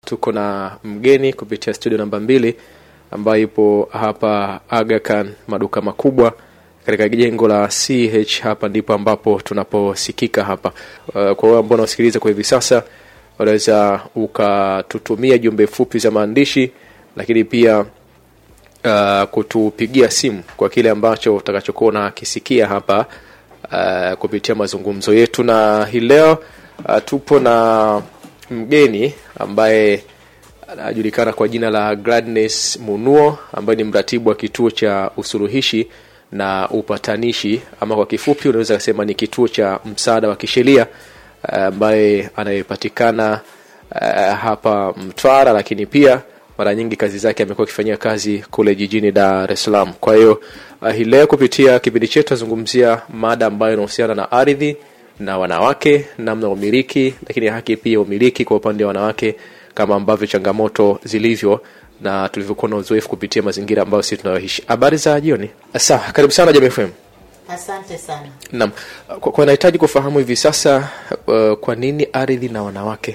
tuko na mgeni kupitia studio namba 2 ambayo ipo hapa Aga Khan maduka makubwa katika jengo la CH. Hapa ndipo ambapo tunaposikika hapa. Kwa wale ambao wanasikiliza kwa hivi sasa, unaweza ukatutumia jumbe fupi za maandishi, lakini pia kutupigia simu kwa kile ambacho utakachokuwa unakisikia hapa kupitia mazungumzo yetu. Na hii leo tupo na mgeni ambaye anajulikana kwa jina la Gladness Munuo, ambaye ni mratibu wa kituo cha usuluhishi na upatanishi, ama kwa kifupi unaweza kusema ni kituo cha msaada wa kisheria, ambaye anayepatikana hapa Mtwara, lakini pia mara nyingi kazi zake amekuwa akifanyia kazi kule jijini Dar es Salaam. Kwa hiyo hii leo kupitia kipindi chetu tuzungumzia mada ambayo inahusiana na ardhi na wanawake, namna umiliki, lakini haki pia umiliki kwa upande wa wanawake, kama ambavyo changamoto zilivyo na tulivyokuwa na uzoefu kupitia mazingira ambayo sisi tunayoishi. Habari za jioni. Sawa, karibu sana Jamii FM. Asante sana. Naam, kwa nahitaji kufahamu hivi sasa kwa nini ardhi na wanawake?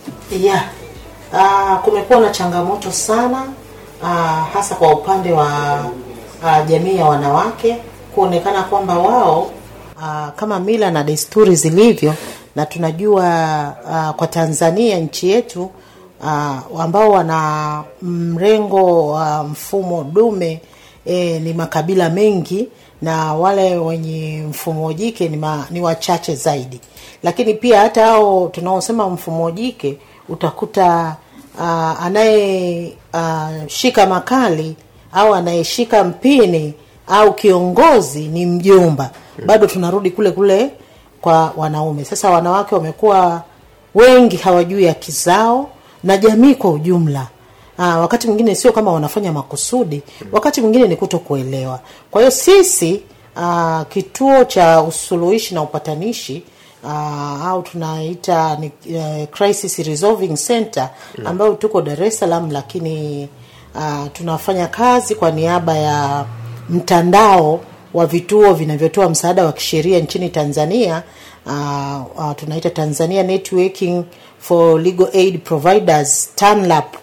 Kumekuwa na changamoto sana hasa kwa upande wa jamii ya wanawake, kuonekana kwamba wao kama mila na desturi zilivyo, na tunajua kwa Tanzania nchi yetu ambao wana mrengo wa mfumo dume ni makabila mengi, na wale wenye mfumo jike ni wachache zaidi. Lakini pia hata hao tunaosema mfumo jike, utakuta anaye shika makali au anayeshika mpini au kiongozi ni mjomba. Bado tunarudi kule kule kwa wanaume. Sasa wanawake wamekuwa wengi hawajui haki zao, na jamii kwa ujumla wakati mwingine sio kama wanafanya makusudi, wakati mwingine ni kutokuelewa. Kwa hiyo sisi kituo cha usuluhishi na upatanishi au tunaita ni crisis resolving center, ambao tuko Dar es Salaam, lakini tunafanya kazi kwa niaba ya mtandao wa vituo vinavyotoa msaada wa kisheria nchini Tanzania. Tunaita Tanzania Networking for Legal Aid Providers, TANLAP.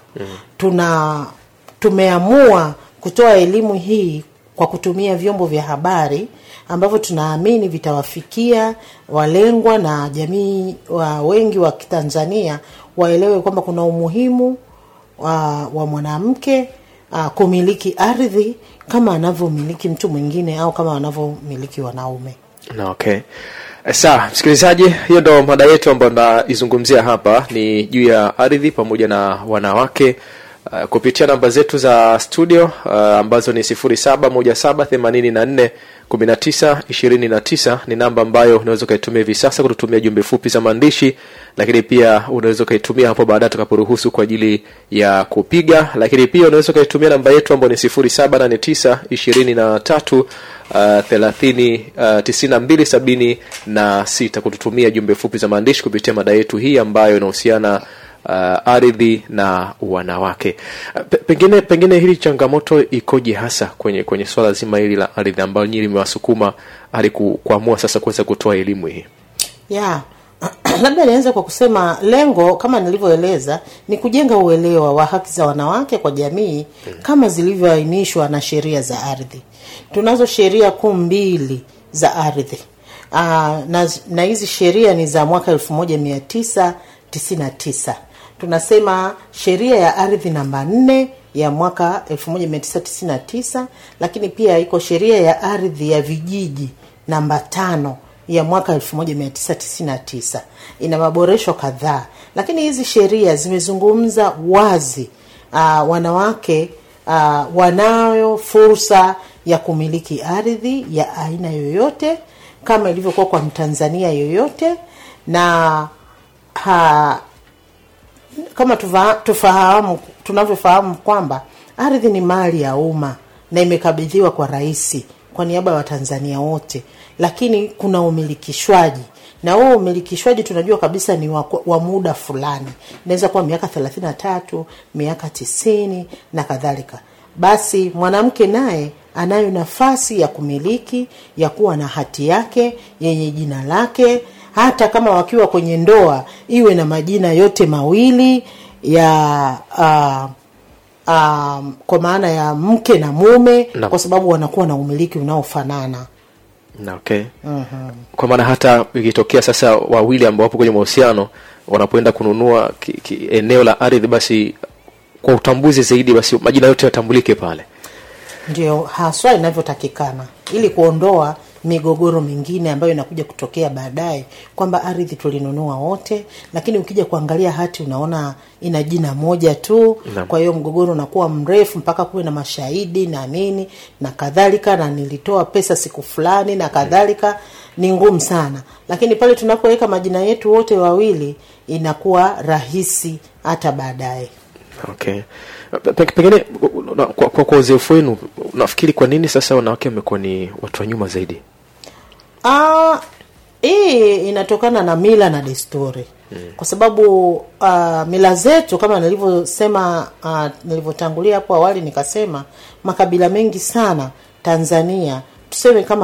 Tumeamua kutoa elimu hii kwa kutumia vyombo vya habari ambavyo tunaamini vitawafikia walengwa na jamii wengi wa Tanzania, waelewe kwamba kuna umuhimu wa mwanamke kumiliki ardhi kama anavyomiliki mtu mwingine au kama anavyomiliki wanaume. Okay. Sawa, msikilizaji, hiyo ndo mada yetu ambayo naizungumzia hapa, ni juu ya ardhi pamoja na wanawake. Kupitia namba zetu za studio ambazo ni 0717841929 ni namba ambayo unaweza kaitumia hivi sasa kututumia jumbe fupi za maandishi, lakini pia unaweza kaitumia hapo baadaye tukaporuhusu kwa ajili ya kupiga. Lakini pia unaweza kaitumia namba yetu ambayo ni 0789239276 kututumia jumbe fupi za maandishi kupitia mada yetu hii ambayo inahusiana ardhi na wanawake. Pengine hili changamoto ikoje hasa kwenye swala zima hili la ardhi ambalo nyinyi mmewasukuma hadi kuamua sasa kuweza kutoa elimu hii? Labda nianze kwa kusema lengo kama nilivyoeleza ni kujenga uelewa wa haki za wanawake kwa jamii kama zilivyoainishwa na sheria za ardhi. Tunazo sheria 12 za ardhi. Na hizi sheria ni za mwaka 1999. Tunasema sheria ya ardhi namba 4 ya mwaka 1999, lakini pia iko sheria ya ardhi ya vijiji namba 5 ya mwaka 1999. Ina maboresho kadhaa, lakini hizi sheria zimezungumza wazi wanawake wanayo fursa ya kumiliki ardhi ya aina yoyote kama ilivyokuwa kwa Mtanzania yoyote, na kama tunavyofahamu kwamba ardhi ni mali ya umma na imekabidhiwa kwa rais kwa niaba ya Watanzania wote, lakini kuna umilikishwaji, na huo umilikishwaji tunajua kabisa ni wa muda fulani, inaweza kuwa miaka 33, miaka 90 na kadhalika. Basi mwanamke naye anayo nafasi ya kumiliki, ya kuwa na hati yake yenye jina lake, hata kama wakiwa kwenye ndoa iwe na majina yote mawili, ya kwa maana ya mke na mume kwa sababu wanakuwa na umiliki unaofanana. Okay. Kwa maana hata ikitokea sasa wawili ambao wapo kwenye mahusiano wanapoenda kununua eneo la ardhi, basi kwa utambuzi zaidi, basi majina yote yatambulike pale. Ndio haswa inavyotakikana, ili kuondoa migogoro mingine ambayo inakuja kutokea baadaye kwamba ardhi tulinunua wote, lakini ukija kuangalia hati unaona ina jina moja tu. Kwa hiyo mgogoro unakuwa mrefu mpaka kuwe na mashahidi na nini na kadhalika, na nilitoa pesa siku fulani na kadhalika. Ni ngumu sana, lakini pale tunapoweka majina yetu wote wawili inakuwa rahisi hata baadaye. Okay. Pengine kwa uzoefu wenu, nafikiri kwa nini sasa wanawake wamekuwa ni watu wa nyuma zaidi? Hii inatokana na mila na desturi. Kwa sababu mila zetu kama nilivyosema, nilivyotangulia hapo awali nikasema makabila mengi sana Tanzania, tuseme kama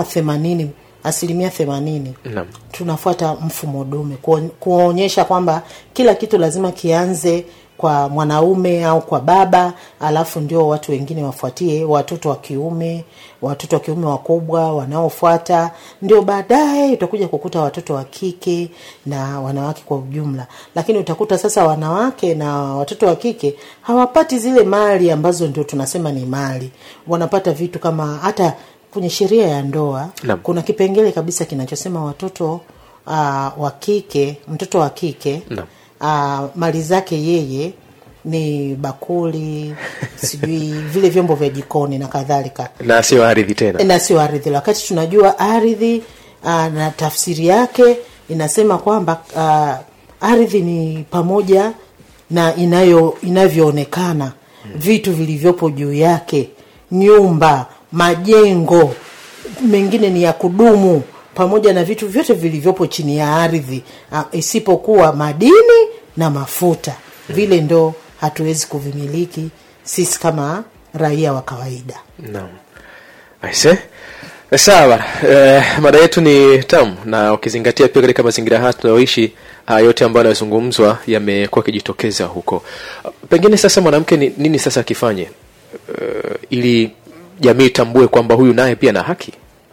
80% tunafuata mfumo dume, kuonyesha kwamba kila kitu lazima kianze kwa mwanaume au kwa baba, alafu ndio watu wengine wafuatie, watoto wa kiume wakubwa wanaofuata, ndio baadaye utakuja kukuta watoto wa kike na wanawake kwa ujumla. Lakini utakuta sasa wanawake na watoto wa kike hawapati zile mali ambazo ndio tunasema ni mali. Wanapata vitu kama, hata kwenye sheria ya ndoa kuna kipengele kabisa kinachosema watoto wa kike, mtoto wa kike mali zake yeye ni bakuli, sijui vile vyombo vya jikoni na kadhalika, na sio ardhi tena. Na sio ardhi, wakati tunajua ardhi na tafsiri yake inasema kwamba ardhi ni pamoja na inavyoonekana, vitu vilivyopo juu yake, nyumba, majengo mengine ni ya kudumu, pamoja na vitu vyote vilivyopo chini ya ardhi, isipokuwa madini na mafuta. Vile ndo hatuwezi kuvimiliki sisi kama raia wa kawaida. Naam. Aise. Sawa. Mada yetu ni tamu, na ukizingatia pia katika mazingira haya tunayoishi, yote ambayo yanazungumzwa yamekuwa kijitokeza huko. Pengine sasa mwanamke nini sasa akifanye ili jamii tambue kwamba huyu naye pia na haki?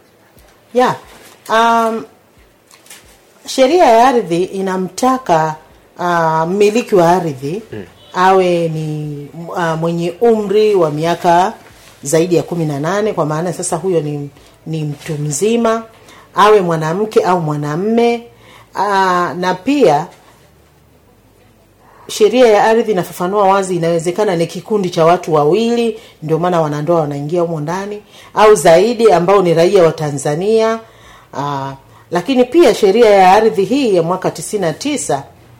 Sheria ya ardhi inamtaka mmiliki wa ardhi awe ni mwenye umri wa miaka zaidi ya 18, kwa maana sasa huyo ni mtu mzima, awe mwanamke au mwanamume. Na pia sheria ya ardhi inafafanua wazi, inawezekana ni kikundi cha watu wawili, ndio maana wanandoa wanaingia humo ndani, au zaidi ambao ni raia wa Tanzania. Lakini pia sheria ya ardhi hii ya mwaka 99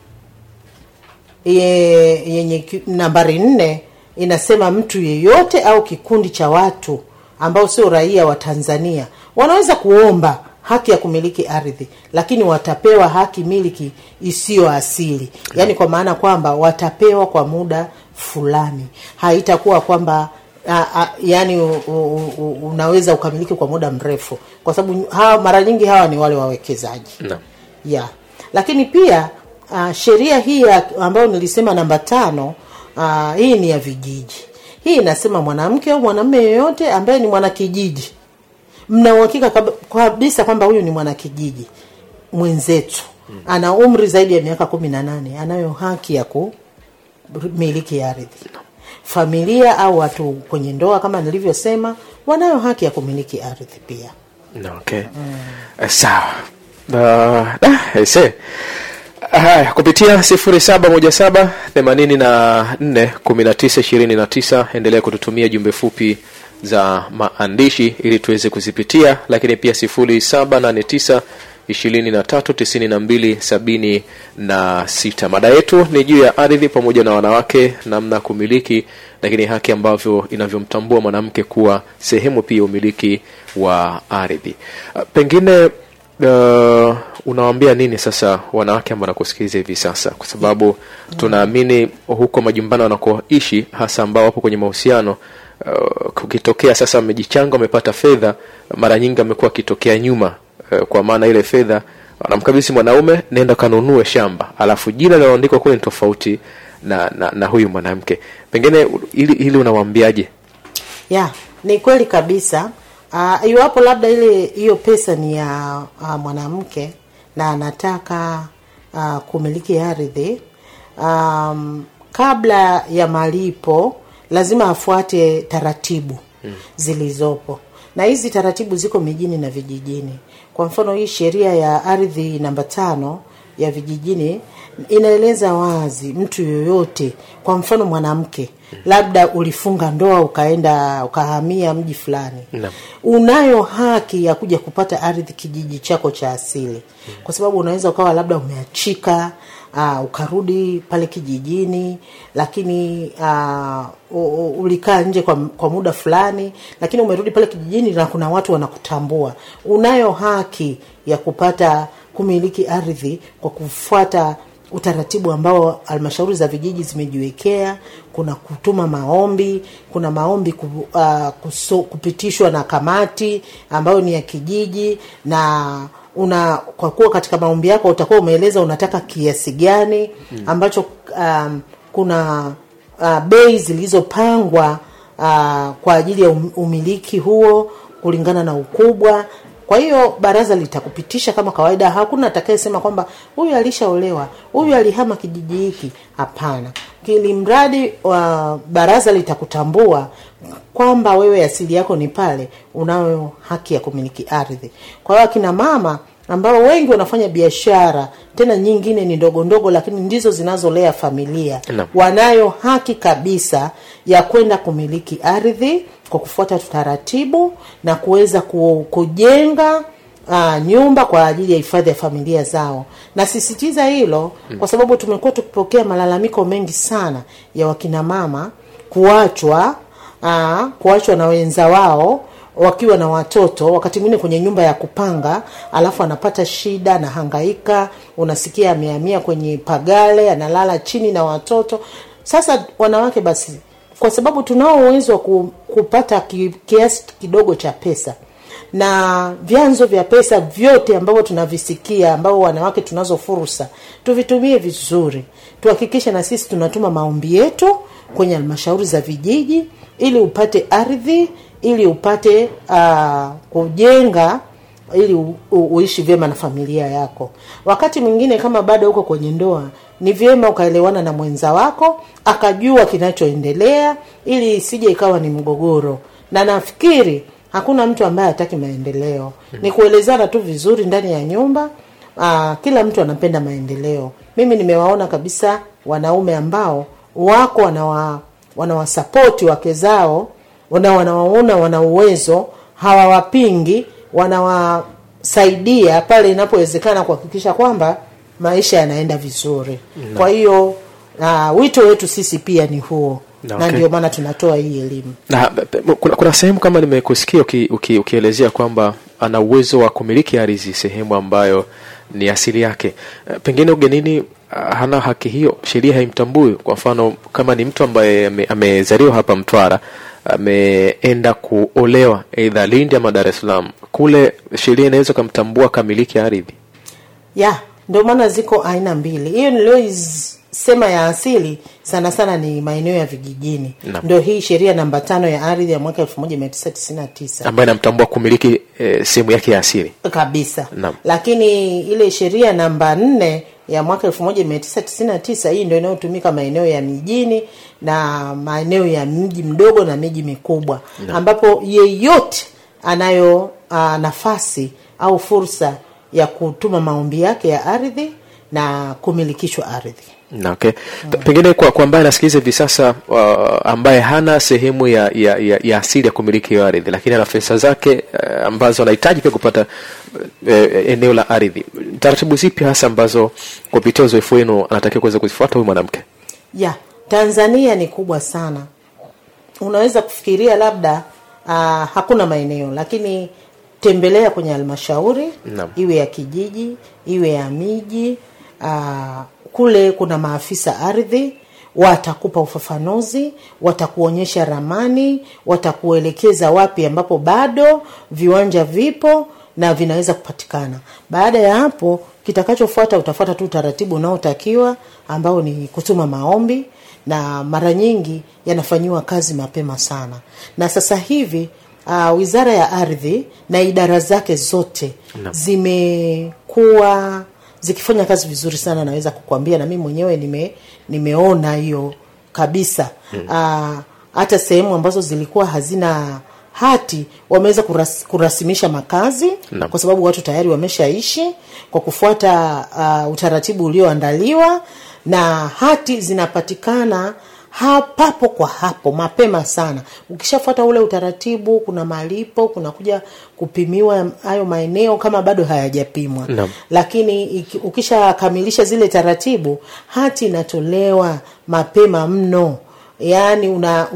yenye nambari 4 inasema mtu yeyote au kikundi cha watu ambao sio raia wa Tanzania wanaweza kuomba haki ya kumiliki ardhi, lakini watapewa haki miliki isiyo asili. Yani kwa maana kwamba watapewa kwa muda fulani. Haitakuwa kwamba yani unaweza ukamiliki kwa muda mrefu, kwa sababu mara nyingi hawa ni wale wawekezaji. Lakini pia sheria hii ambayo nilisema namba 5, hii ni ya vijiji. Hii inasema mwanamke au mwanamume yeyote ambaye ni mwanakijiji, mna uhakika kabisa kwamba huyu ni mwanakijiji mwenzetu, ana umri zaidi ya miaka 18, anayo haki ya kumiliki ardhi. Familia au watu kwenye ndoa kama nilivyosema wanayo haki ya kumiliki ardhi pia. Okay. Sawa. Kupitia 0717841929 endelea kututumia jumbe fupi za maandishi ili tuweze kuzipitia, lakini pia 0789239276. Mada yetu ni juu ya ardhi pamoja na wanawake, namna kumiliki, lakini haki ambavyo inavyomtambua mwanamke kuwa sehemu pia umiliki wa ardhi. Pengine unawaambia nini sasa wanawake ambao wanakusikiliza hivi sasa, kwa sababu tunaamini huko majumbani wanakoishi, hasa ambao wapo kwenye mahusiano, kukitokea sasa amejichanga, amepata fedha, mara nyingi amekuwa kitokea nyuma, kwa maana ile fedha anamkabidhi mwanaume, nenda kanunue shamba, alafu jina linaloandikwa kule ni tofauti na huyu mwanamke. Pengine ili unamwambiaje? Ni kweli kabisa. Iwapo labda hiyo pesa ni ya mwanamke na anataka kumiliki ardhi, kabla ya malipo lazima afuate taratibu zilizopo. Na hizi taratibu ziko mijini na vijijini. Kwa mfano hii sheria ya ardhi namba 5 ya vijijini inaeleza wazi mtu yoyote, kwa mfano mwanamke, labda ulifunga ndoa ukahamia mji fulani, unayo haki ya kuja kupata ardhi kijiji chako cha asili. Kwa sababu unaweza ukawa labda umeachika, ukarudi pale kijijini, lakini ulikaa nje kwa muda fulani, lakini umerudi pale kijijini na kuna watu wanakutambua. Unayo haki ya kupata kumiliki ardhi kwa kufuata utaratibu ambao halmashauri za vijiji zimejiwekea. Kuna kutuma maombi, kuna maombi kupitishwa na kamati ambayo ni ya kijiji, na kwa kuwa katika maombi yako utakuwa umeeleza unataka kiasi gani ambacho kuna bei zilizopangwa kwa ajili ya umiliki huo kulingana na ukubwa. Kwa hiyo baraza litakupitisha kama kawaida. Hakuna atakayesema kwamba huyu alishaolewa, huyu alihama kijiji hiki. Hapana. Kili mradi baraza litakutambua kwamba wewe asili yako ni pale, unayo haki ya kumiliki ardhi. Kwa hiyo kina mama ambao wengi wanafanya biashara, tena nyingine ni ndogo ndogo lakini ndizo zinazolea familia, wanayo haki kabisa ya kwenda kumiliki ardhi kwa kufuata taratibu na kuweza kujenga nyumba kwa ajili ya hifadhi ya familia zao. Na sisitiza hilo kwa sababu tumekuwa tukipokea malalamiko mengi sana ya wakina mama kuachwa na wenza wao wakiwa na watoto, wakati mwingine kwenye nyumba ya kupanga, alafu anapata shida na hangaika, unasikia amehamia kwenye pagale, analala chini na watoto. Sasa wanawake basi, kwa sababu tunao uwezo wa kupata kiasi kidogo cha pesa na vyanzo vya pesa vyote ambavyo tunavisikia, ambao wanawake tunazo fursa, tuvitumie vizuri. Tuhakikishe na sisi tunatuma maombi yetu kwenye halmashauri za vijiji ili upate ardhi, ili upate kujenga, ili uishi vyema na familia yako. Wakati mwingine kama bado uko kwenye ndoa, ni vyema ukaelewana na mwenza wako, akajua kinachoendelea, ili isije ikawa ni mgogoro. Na nafikiri hakuna mtu ambaye hataki maendeleo. Ni kuelezana tu vizuri ndani ya nyumba. Kila mtu anapenda maendeleo. Mimi nimewaona kabisa wanaume ambao wako wanawasupport wake zao, wanawaona wana uwezo, hawawapingi, wanawasaidia pale inapowezekana kuhakikisha kwamba maisha yanaenda vizuri. Kwa hiyo wito wetu sisi pia ni huo. Na ndio maana tunatoa hii elimu. Na kuna sehemu kama nimekusikia ukielezea kwamba ana uwezo wa kumiliki ardhi sehemu ambayo ni asili yake. Pengine ugenini hana haki hiyo, sheria haimtambui. Kwa mfano kama ni mtu ambaye amezaliwa hapa Mtwara, ameenda kuolewa aidha Lindi ama Dar es Salaam, kule sheria inaweza kumtambua kamiliki ardhi? Ndio maana ziko aina mbili. Hiyo niliyosema ya asili sana sana ni maeneo ya vijijini. Ndio hii sheria namba 5 ya ardhi ya mwaka 1999 ambayo inamtambua kumiliki sehemu yake ya asili kabisa. Lakini ile sheria namba 4 ya mwaka 1999 hii ndio inayotumika maeneo ya mijini na maeneo ya mji mdogo na miji mikubwa, ambapo yeyote anayo nafasi au fursa ya kutuma maombi yake ya ardhi na kumilikishwa ardhi. Pengine kwa ambaye anasikiliza hivi sasa, ambaye hana sehemu ya asili ya kumiliki ardhi, lakini ana pesa zake ambazo anahitaji pia kupata eneo la ardhi, taratibu zipi hasa ambazo kupitia uzoefu wenu anatakiwa kuweza kuzifuata huyu mwanamke? Tanzania ni kubwa sana. Unaweza kufikiria labda hakuna maeneo, lakini tembelea kwenye halmashauri, iwe ya kijiji, iwe ya miji, kule kuna maafisa ardhi, watakupa ufafanuzi, watakuonyesha ramani, watakuelekeza wapi ambapo bado viwanja vipo na vinaweza kupatikana. Baada ya hapo kitakachofuata utafuata tu utaratibu unaotakiwa ambao ni kutuma maombi, na mara nyingi yanafanywa kazi mapema sana. Na sasa hivi Wizara ya Ardhi na idara zake zote zimekuwa zikifanya kazi vizuri sana, naweza kukuambia, na mimi mwenyewe nimeona hiyo kabisa. Hata sehemu ambazo zilikuwa hazina hati wameweza kurasimisha makazi kwa sababu watu tayari wameshaishi kwa kufuata utaratibu ulioandaliwa, na hati zinapatikana hapo kwa hapo mapema sana. Ukishafuata ule utaratibu, kuna malipo, kuna kuja kupimiwa hayo maeneo kama bado hayajapimwa. Lakini ukishakamilisha zile taratibu, hati inatolewa mapema mno. Yaani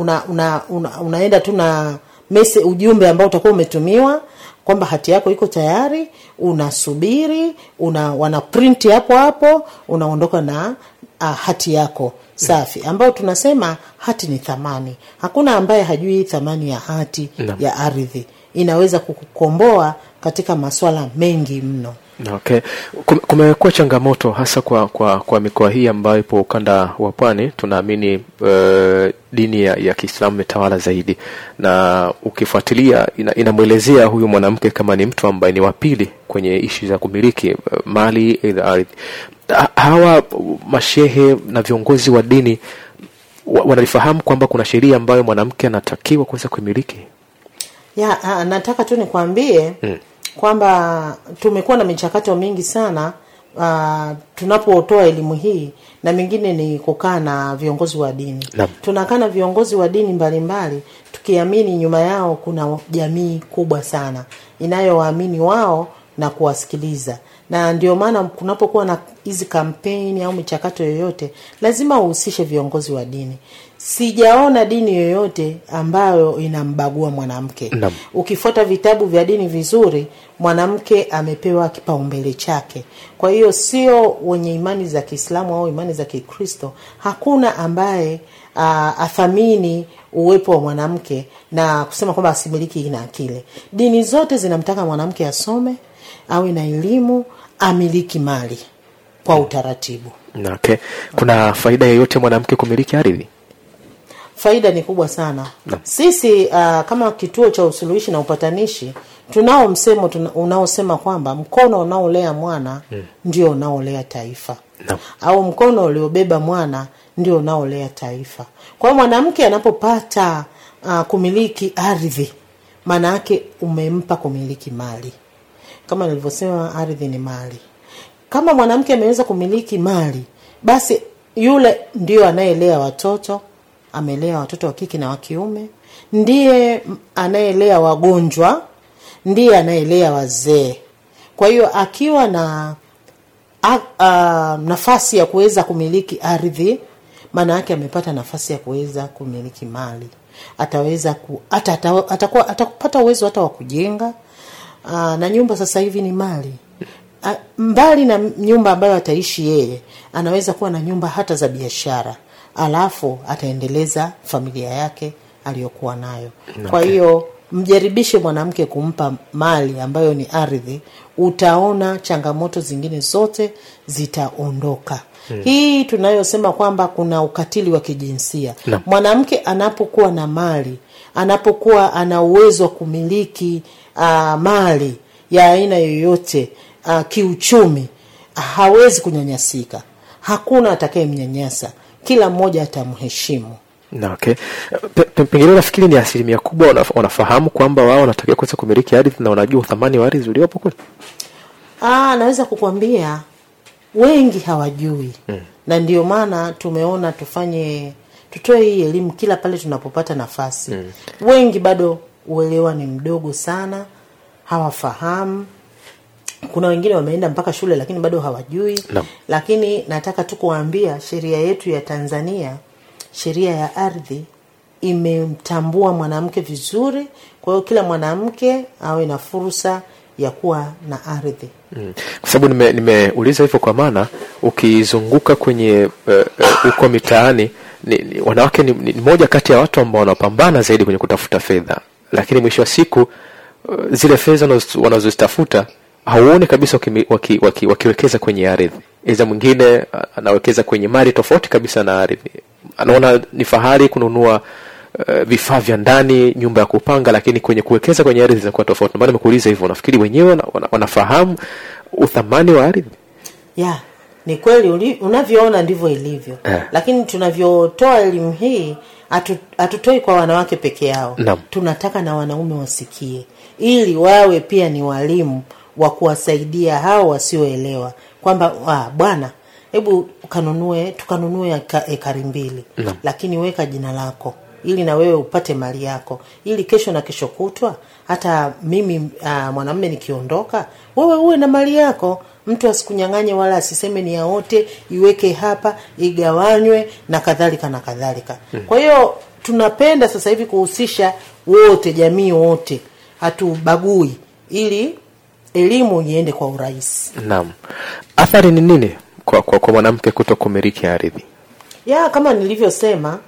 unaenda tu na ujumbe ambao utakuwa umetumiwa kwamba hati yako iko tayari, unasubiri, wana print hapo, unaondoka na hati yako safi, ambao tunasema hati ni thamani. Hakuna ambaye hajui thamani ya hati ya ardhi. Inaweza kukukomboa katika masuala mengi mno. Okay. Kumekuwa changamoto hasa kwa mikoa hii ambayo ipo ukanda wa Pwani. Tunaamini dini ya Kiislamu imetawala zaidi, na ukifuatilia inamuelezea huyu mwanamke kama ni mtu ambaye ni wa pili kwenye ishi za kumiliki mali ya ardhi. Hawa mashehe na viongozi wa dini wanalifahamu kwamba kuna sheria ambayo mwanamke anatakiwa kuweza kumiliki? Nataka tu nikwambie kwamba tumekuwa na michakato mingi sana tunapotoa elimu hii, na mingine ni kukaa na viongozi wa dini. Tunakaa na viongozi wa dini mbalimbali tukiamini nyuma yao kuna jamii kubwa sana inayowaamini wao na kuwasikiliza. Na ndio maana kunapokuwa na hizi kampeni au michakato yoyote lazima uhusishe viongozi wa dini. Sijaona dini yoyote ambayo inambagua mwanamke. Ukifuata vitabu vya dini vizuri, mwanamke amepewa kipaumbele chake. Kwa hiyo sio wenye imani za Kiislamu au imani za Kikristo, hakuna ambaye athamini uwepo wa mwanamke na kusema kwamba asimiliki ina akili. Dini zote zinamtaka mwanamke asome, awe na elimu, amiliki mali kwa utaratibu. Okay. Kuna faida yoyote mwanamke kumiliki ardhi? Faida ni kubwa sana. Sisi kama kituo cha usuluhishi na upatanishi tunao msemo unaosema kwamba mkono unaolea mwana ndio unaolea taifa. Au mkono uliobeba mwana ndio unaolea taifa. Kwa mwanamke anapopata kumiliki ardhi, maana yake umempa kumiliki mali. Kama nilivyosema, ardhi ni mali. Kama mwanamke ameweza kumiliki mali, basi yule ndio anayelea watoto, amelea watoto wa kike na wa kiume, ndiye anayelea wagonjwa, ndiye anayelea wazee. Kwa hiyo akiwa na nafasi ya kuweza kumiliki ardhi, maana yake amepata nafasi ya kuweza kumiliki mali. Ataweza atakupata uwezo hata wa kujenga, na nyumba sasa hivi ni mali. Mbali na nyumba ambayo ataishi yeye, anaweza kuwa na nyumba hata za biashara, alafu ataendeleza familia yake aliyokuwa nayo. Kwa hiyo mjaribishe mwanamke kumpa mali ambayo ni ardhi, utaona changamoto zingine zote zitaondoka. Hii tunayosema kwamba kuna ukatili wa kijinsia. Mwanamke anapokuwa na mali, anapokuwa ana uwezo wa kumiliki mali ya aina yoyote kiuchumi, hawezi kunyanyasika. Hakuna atakayemnyanyasa, kila mmoja atamheshimu. Okay. Pengine nafikiri ni asilimia kubwa wanafahamu kwamba wao wanatakiwa kuweza kumiliki ardhi na wanajua thamani wa ardhi uliopo kule. Naweza kukwambia wengi hawajui. Na ndio maana tumeona tutoe hii elimu kila pale tunapopata nafasi. Wengi bado uelewa ni mdogo sana, hawafahamu. Kuna wengine wameenda mpaka shule lakini bado hawajui. Lakini nataka tu kuambia sheria yetu ya Tanzania, sheria ya ardhi, imemtambua mwanamke vizuri. Kwa hiyo kila mwanamke awe na fursa ya kuwa na ardhi. Kwa sababu nimeuliza hivyo kwa maana ukizunguka kwenye uko mitaani, wanawake ni moja kati ya watu ambao wanapambana zaidi kwenye kutafuta fedha, lakini mwisho wa siku zile fedha wanazozitafuta hauone kabisa wakiwekeza kwenye ardhi. Eza mwingine anawekeza kwenye mali tofauti kabisa na ardhi. Anaona ni fahari kununua vifaa vya ndani, nyumba ya kupanga, lakini kwenye kuwekeza kwenye ardhi zinakuwa tofauti. Maana nimekuuliza hivyo, nafikiri wenyewe wanafahamu uthamani wa ardhi. Yeah, ni kweli unavyoona ndivyo ilivyo. Lakini tunavyotoa elimu hii hatutoi kwa wanawake peke yao. Tunataka na wanaume wasikie, ili wawe pia ni walimu wa kuwasaidia hao wasioelewa kwamba bwana, hebu tukanunue ekari 2, lakini weka jina lako ili na wewe upate mali yako, ili kesho na kesho kutwa hata mimi mwanamume nikiondoka, wewe uwe na mali yako. Mtu asikunyang'anye wala asiseme ni ya wote, iweke hapa, igawanywe na kadhalika na kadhalika. Kwa hiyo tunapenda sasa hivi kuhusisha wote, jamii wote, hatubagui, ili elimu iende kwa urahisi. Naam. Athari ni nini kwa mwanamke kutokumiliki ardhi? Kama nilivyosema,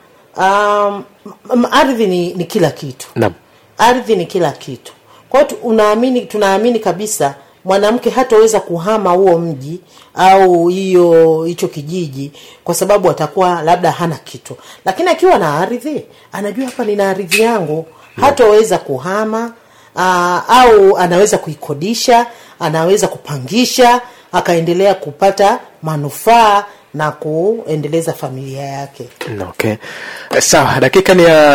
ardhi ni kila kitu. Naam. Ardhi ni kila kitu. Kwa hiyo tunaamini kabisa mwanamke hataweza kuhama huo mji au hicho kijiji kwa sababu atakuwa labda hana kitu. Lakini akiwa na ardhi, anajua hapa nina ardhi yangu, hataweza kuhama, au anaweza kuikodisha, anaweza kupangisha, akaendelea kupata manufaa na kuendeleza familia yake. Okay. Sawa, dakika ni ya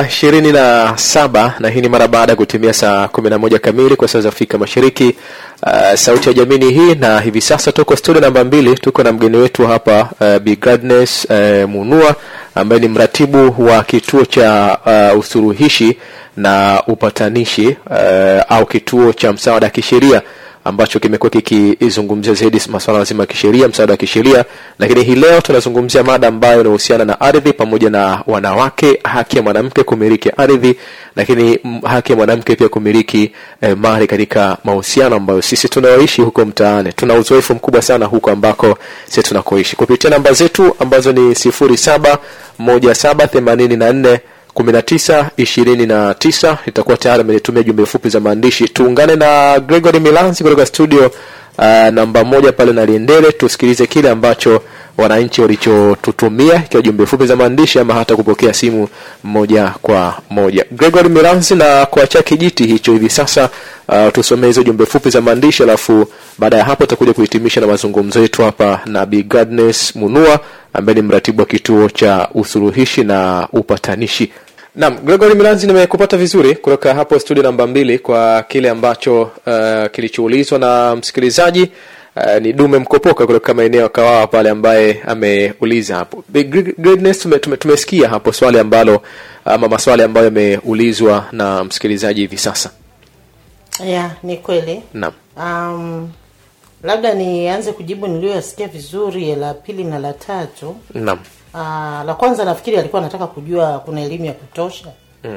27 na hii ni mara baada ya kutimia saa 11 kamili kwa saa za Afrika Mashariki. Sauti ya Jamii hii, na hivi sasa tuko studio namba 2, tuko na mgeni wetu hapa, Bi Gladness Munua, ambaye ni mratibu wa kituo cha usuluhishi na upatanishi au kituo cha msaada wa kisheria ambacho kimekuwa kikizungumzia zaidi masuala mazima ya kisheria, msaada wa kisheria. Lakini hii leo tunazungumzia mada ambayo inahusiana na ardhi pamoja na wanawake, haki ya mwanamke kumiliki ardhi, lakini haki ya mwanamke pia kumiliki mali katika mahusiano ambayo sisi tunaoishi huko mtaani. Tuna uzoefu mkubwa sana huko ambako sisi tunakoishi. Kupitia namba zetu ambazo ni 0717841929 itakuwa tayari mmetumia jumbe fupi za maandishi. Tuungane na Gregory Milanzi kutoka studio namba 1 pale na Liendele, tusikilize kile ambacho wananchi walichotutumia, ikiwa jumbe fupi za maandishi ama hata kupokea simu moja kwa moja. Gregory Milanzi, na kuacha kijiti hicho hivi sasa, tusomee hizo jumbe fupi za maandishi, alafu baada ya hapo tutakuja kuhitimisha na mazungumzo yetu hapa na Bi Gladness Munua, ambaye ni mratibu wa kituo cha usuluhishi na upatanishi. Naam, Gregory Milanzi, nimekupata vizuri kutoka hapo studio namba 2 kwa kile ambacho kilichoulizwa na msikilizaji. Ni Dume Mkopoka kutoka maeneo ya Kawawa pale, ambaye ameuliza hapo. Gladness, tumesikia hapo swali ambalo ama maswali ambayo yameulizwa na msikilizaji hivi sasa. Ni kweli. Naam. Labda nianze kujibu niliyosikia vizuri la pili na la tatu. Naam. La kwanza nafikiri alikuwa anataka kujua kuna elimu ya kutosha.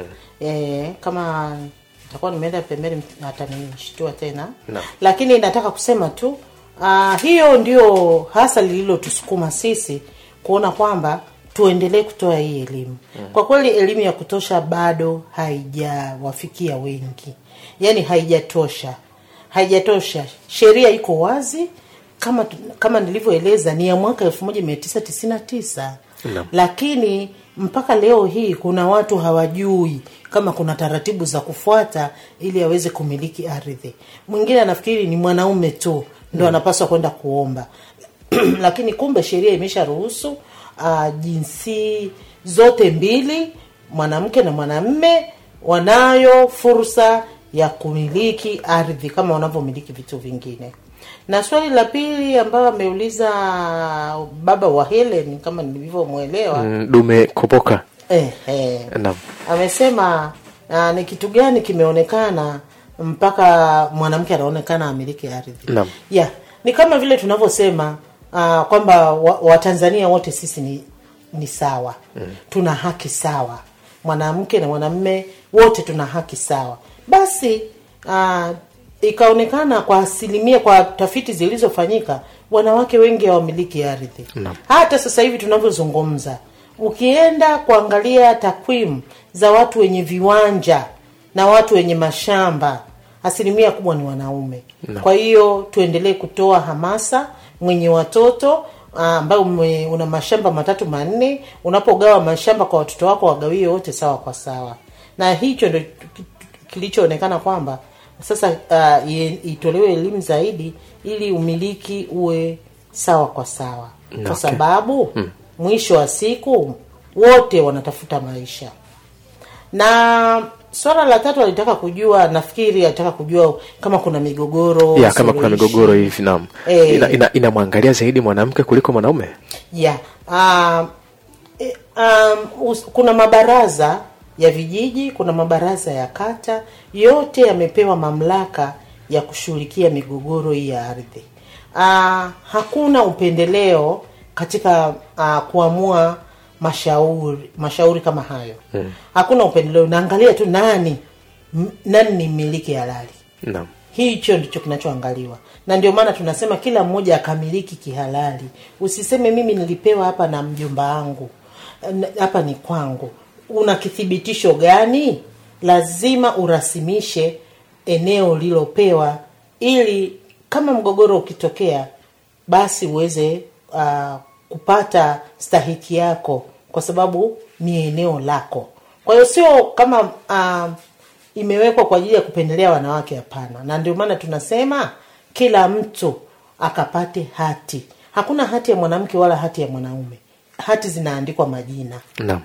Kama nitakuwa nimeenda pembeni atanishtua tena. No. Lakini nataka kusema tu hiyo ndio hasa lililotusukuma sisi kuona kwamba tuendelee kutoa hii elimu. Kwa kweli elimu ya kutosha bado haijawafikia wengi. Yaani haijatosha. Sheria iko wazi kama nilivyoeleza ni ya mwaka 1999. No. Lakini mpaka leo hii kuna watu hawajui kama kuna taratibu za kufuata ili aweze kumiliki ardhi. Mwingine anafikiri ni mwanaume tu ndio anapaswa kwenda kuomba. Lakini kumbe sheria imesharuhusu jinsi zote mbili, mwanamke na mwanamume, wanayo fursa ya kumiliki ardhi kama wanavyomiliki vitu vingine. Na swali la pili ambao ameuliza baba wa Helen, kama nilivyomuelewa, Dume Kopoka. Naam. Amesema ni kitu gani kimeonekana mpaka mwanamke anaonekana amiliki ardhi. Naam. Ni kama vile tunavyosema kwamba Watanzania wote sisi ni sawa. Tuna haki sawa. Mwanamke na mwanamume wote tuna haki sawa. Basi ikaonekana kwa asilimia, kwa tafiti zilizofanyika, wanawake wengi hawamiliki ardhi. No. Hata sasa hivi tunavyozungumza, ukienda kuangalia takwimu za watu wenye viwanja na watu wenye mashamba, asilimia kubwa ni wanaume. Kwa hiyo tuendelee kutoa hamasa. Mwenye watoto ambao una mashamba 3 4, unapogawa mashamba kwa watoto wako wagawie wote sawa kwa sawa. Na hicho ndio kilichoonekana kwamba sasa itolewe elimu zaidi ili umiliki uwe sawa kwa sawa. Kwa sababu mwisho wa siku wote wanatafuta maisha. Na swala la 3 alitaka kujua, nafikiri alitaka kujua kama kuna migogoro. Kama kuna migogoro hivi naam. Inamwangalia zaidi mwanamke kuliko mwanaume? Kuna mabaraza ya vijiji, kuna mabaraza ya kata, yote yamepewa mamlaka ya kushughulikia migogoro hii ya ardhi. Hakuna upendeleo katika kuamua mashauri kama hayo. Hakuna upendeleo, naangalia tu nani ni mmiliki halali. Naam. Hicho ndicho kinachoangaliwa. Na ndio maana tunasema kila mmoja akamiliki kihalali. Usiseme mimi nilipewa hapa na mjomba wangu, hapa ni kwangu. Una kithibitisho gani? Lazima urasimishe eneo lilopewa ili kama mgogoro ukitokea basi uweze kupata stahiki yako, kwa sababu ni eneo lako. Kwa hiyo sio kama imewekwa kwa ajili ya kupendelea wanawake, hapana. Na ndio maana tunasema kila mtu akapate hati. Hakuna hati ya mwanamke wala hati ya mwanaume. Hati zinaandikwa majina. Naam.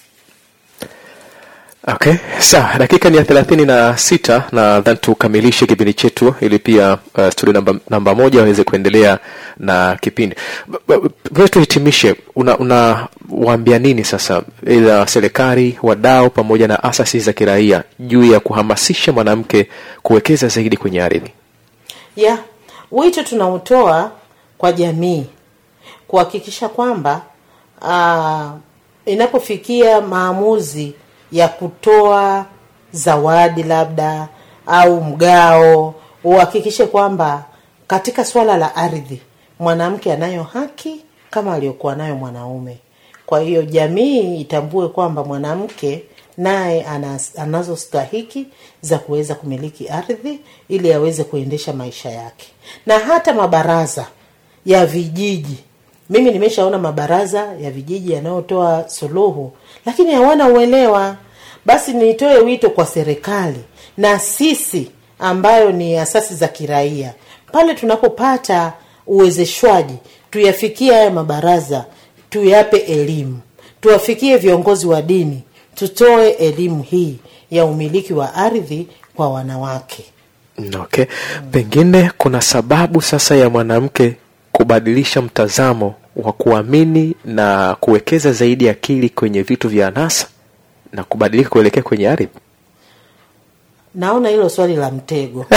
Okay, sawa. Dakika ni 36 na then tukamilishe kipindi chetu ili pia studio namba 1 waweze kuendelea na kipindi. Wewe tuhitimishe, unawaambia nini sasa ila serikali, wadau pamoja na asasi za kiraia juu ya kuhamasisha mwanamke kuwekeza zaidi kwenye ardhi? Wito tunautoa kwa jamii kuhakikisha kwamba inapofikia maamuzi ya kutoa zawadi labda au mgao, uhakikishe kwamba katika swala la ardhi mwanamke anayo haki kama aliyokuwa nayo mwanaume. Kwa hiyo jamii itambue kwamba mwanamke naye anazo stahiki za kuweza kumiliki ardhi ili aweze kuendesha maisha yake. Na hata mabaraza ya vijiji, mimi nimeshaona mabaraza ya vijiji yanayotoa suluhu lakini hawana uelewa. Basi nitoe wito kwa serikali na sisi ambayo ni asasi za kiraia, pale tunapopata uwezeshwaji tuyafikie haya mabaraza, tuyape elimu, tuwafikie viongozi wa dini, tutoe elimu hii ya umiliki wa ardhi kwa wanawake. Okay. Pengine kuna sababu sasa ya mwanamke kubadilisha mtazamo wa kuamini na kuwekeza zaidi akili kwenye vitu vya anasa na kubadilika kuelekea kwenye ardhi? Naona hilo swali la mtego.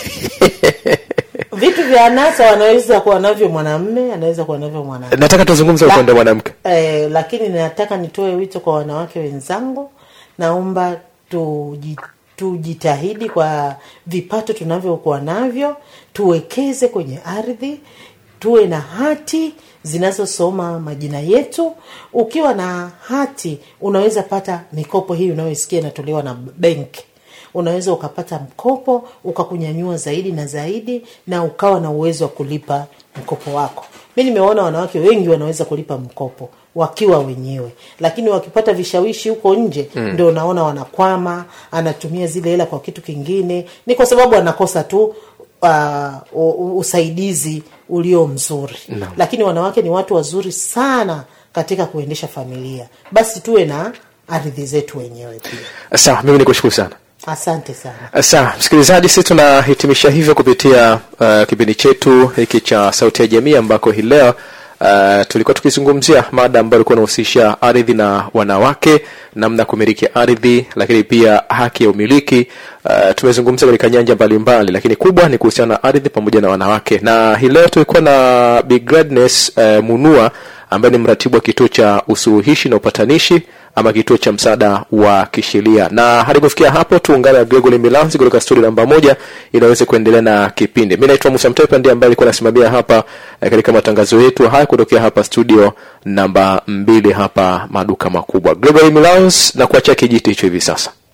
Vitu vya anasa wanaweza kuwa navyo mwanamume, anaweza kuwa navyo mwanamke. Nataka tuzungumze upande wa mwanamke. Lakini nataka nitoe wito kwa wanawake wenzangu, naomba tujitahidi kwa vipato tunavyokuwa navyo, tuwekeze kwenye ardhi, tuwe na hati zinazosoma majina yetu. Ukiwa na hati unaweza pata mikopo hii unayosikia inatolewa na benki. Unaweza ukapata mkopo ukakunyanyua zaidi na zaidi na ukawa na uwezo wa kulipa mkopo wako. Mimi nimeona wanawake wengi wanaweza kulipa mkopo wakiwa wenyewe, lakini wakipata vishawishi huko nje ndio naona wanakwama, anatumia zile hela kwa kitu kingine. Ni kwa sababu anakosa tu usaidizi ulio mzuri. No. Lakini wanawake ni watu wazuri sana katika kuendesha familia. Basi tuwe na ardhi zetu wenyewe pia. Sawa, mimi nikushukuru sana. Asante sana. Sawa, msikilizaji, sisi tunahitimisha hivyo kupitia kipindi chetu hiki cha Sauti ya Jamii, ambako hii leo tulikuwa tukizungumzia mada ambayo ilikuwa inahusisha ardhi na wanawake, namna kumiliki ardhi, lakini pia haki ya umiliki. Tumezungumzia katika nyanja mbalimbali, lakini kubwa ni kuhusiana na ardhi pamoja na wanawake. Na hii leo tulikuwa na Big Gladness Munua ambaye ni mratibu wa kituo cha usuluhishi na upatanishi ama kituo cha msaada wa kisheria. Na hadi kufikia hapo tuungane na Gregory Milanzi kutoka studio namba 1 inaweza kuendelea na kipindi. Mimi naitwa Musa Mtepa, ndiye ambaye alikuwa anasimamia hapa katika matangazo yetu haya kutokea hapa studio namba 2 hapa Maduka Makubwa. Gregory Milanzi na kuachia kijiti hicho hivi sasa.